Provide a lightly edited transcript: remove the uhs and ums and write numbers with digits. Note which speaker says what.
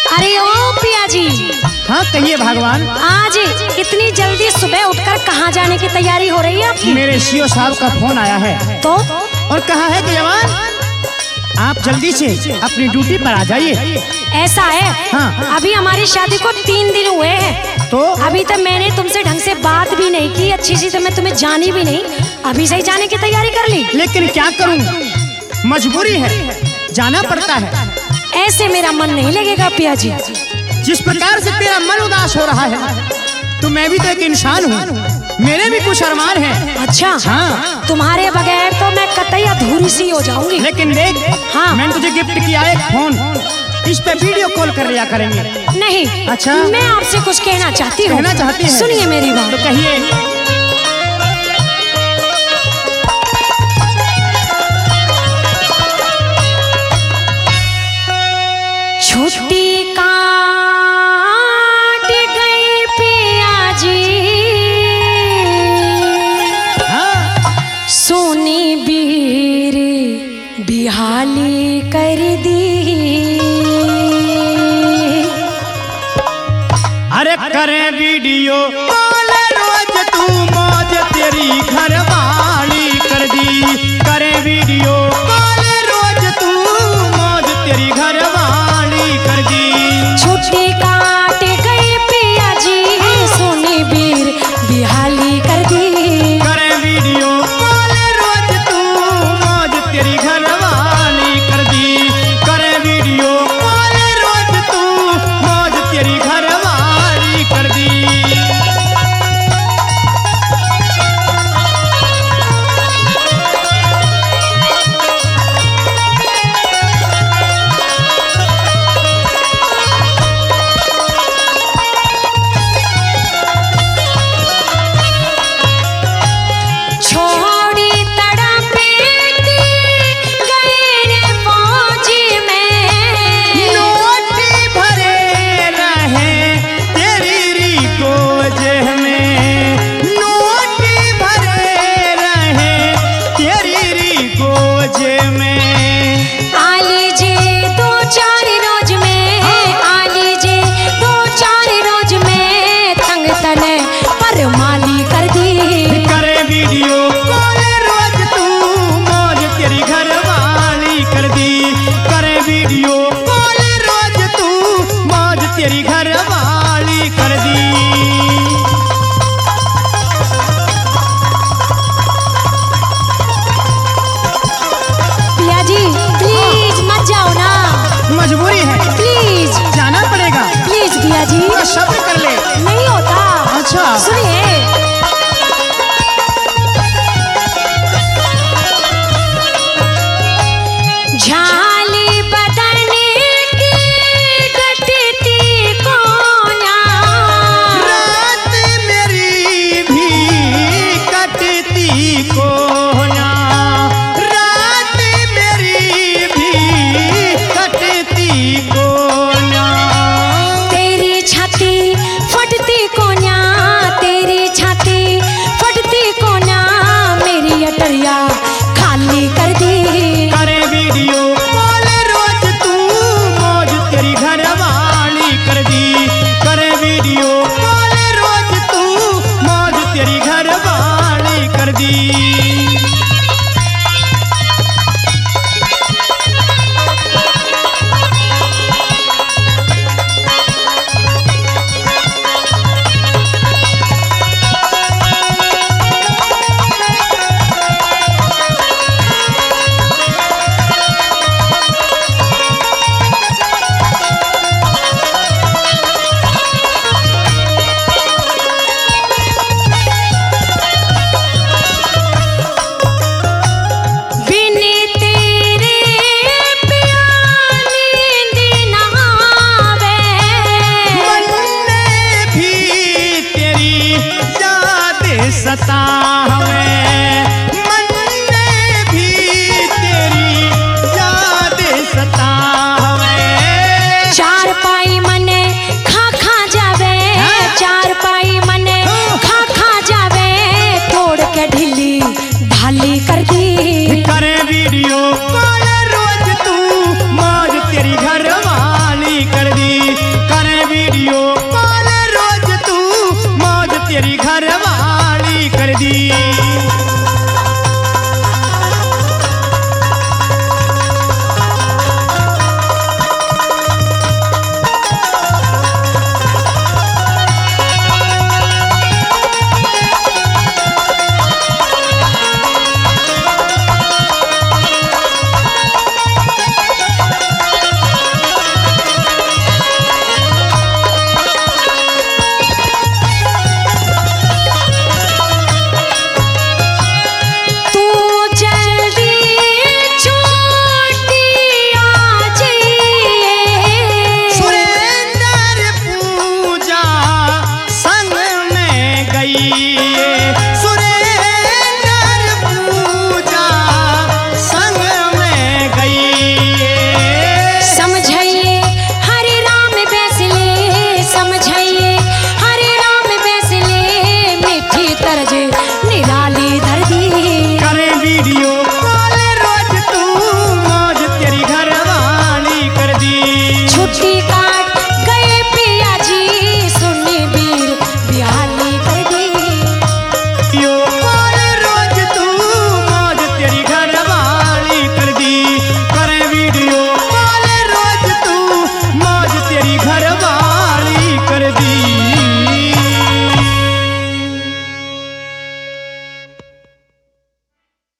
Speaker 1: अरे ओ पिया जी।
Speaker 2: हाँ कहिए भगवान।
Speaker 1: आज इतनी जल्दी सुबह उठकर कहाँ जाने की तैयारी हो रही है आपकी?
Speaker 2: मेरे सीओ साहब का फोन आया है
Speaker 1: तो
Speaker 2: और कहा है कि जवान आप जल्दी से अपनी ड्यूटी पर आ जाइए।
Speaker 1: ऐसा है?
Speaker 2: हाँ।
Speaker 1: अभी हमारी शादी को 3 दिन हुए हैं,
Speaker 2: तो
Speaker 1: अभी तक मैंने तुमसे ढंग से बात भी नहीं की, अच्छी सी तो मैं तुम्हें जानी भी नहीं, अभी से ही जाने की तैयारी कर ली।
Speaker 2: लेकिन क्या करूं, मजबूरी है, जाना पड़ता है।
Speaker 1: ऐसे मेरा मन नहीं लगेगा पिया जी।
Speaker 2: जिस प्रकार से तेरा मन उदास हो रहा है तो मैं भी तो एक इंसान हूँ, मेरे भी कुछ अरमान हैं।
Speaker 1: अच्छा
Speaker 2: हाँ।
Speaker 1: तुम्हारे बगैर तो मैं कतई अधूरी सी हो जाऊंगी।
Speaker 2: लेकिन देख,
Speaker 1: हाँ।
Speaker 2: मैंने तुझे गिफ्ट किया एक फोन, इस पे वीडियो कॉल कर लिया करेंगे।
Speaker 1: नहीं।
Speaker 2: अच्छा।
Speaker 1: मैं आपसे कुछ कहना चाहती हूँ।
Speaker 2: कहना चाहती है?
Speaker 1: सुनिए मेरी बात।
Speaker 2: तो कहिए।
Speaker 1: छुट्टी काट गई पिया जी,
Speaker 2: हाँ।
Speaker 1: सोनी बीर बिहाली कर दी।
Speaker 2: अरे करे वीडियो कॉल रोज तू मौज तेरी घरवाली कर दी। करे वीडियो कॉल रोज तू मौज तेरी घरवाली कर दी।
Speaker 1: छुट्टी काट गई पिया जी, सोनी बीर बिहाली कर दी।
Speaker 2: करे वीडियो कॉल रोज तू मौज तेरी घरवाली कर दी। करे वीडियो कॉल रोज तू मौज तेरी घरवाली कर दी।
Speaker 1: छोड़ी तड़पेती गई रे फौजी में,
Speaker 2: नोटी भरे रहे तेरी गोज में। नोटी भरे रहे तेरी गोज में।
Speaker 1: आ लीजिए 2-4 रोज में, आ लीजिए 2-4 रोज में, तंग तने पर माली कर दी।
Speaker 2: करे वीडियो कॉल रोज तू मौज तेरी घरवाली कर दी। करे वीडियो कॉल रोज तू मौज तेरी घरवाली कर दी।
Speaker 1: पिया जी प्लीज मत जाओ ना,
Speaker 2: मजबूरी है,
Speaker 1: प्लीज
Speaker 2: जाना पड़ेगा।
Speaker 1: प्लीज पिया जी।
Speaker 2: पूरा सब्र कर ले।
Speaker 1: नहीं होता।
Speaker 2: अच्छा।
Speaker 1: सुनिए, झाली बदन की कटती कोना,
Speaker 2: रात मेरी भी कटती कोना। रात मेरी भी कटती कोना।
Speaker 1: तेरी छाती फटती कोना, तेरी छाती फटती कोना, मेरी अटरिया खाली कर दी।
Speaker 2: करे वीडियो कॉल रोज तू मौज तेरी घरवाली कर दी। करे वीडियो कॉल रोज तू मौज तेरी घरवाली कर दी।
Speaker 1: दी।
Speaker 2: करे वीडियो कॉल रोज तू मौज तेरी घरवाली कर दी। करे वीडियो कॉल रोज तू मौज तेरी घरवाली कर दी।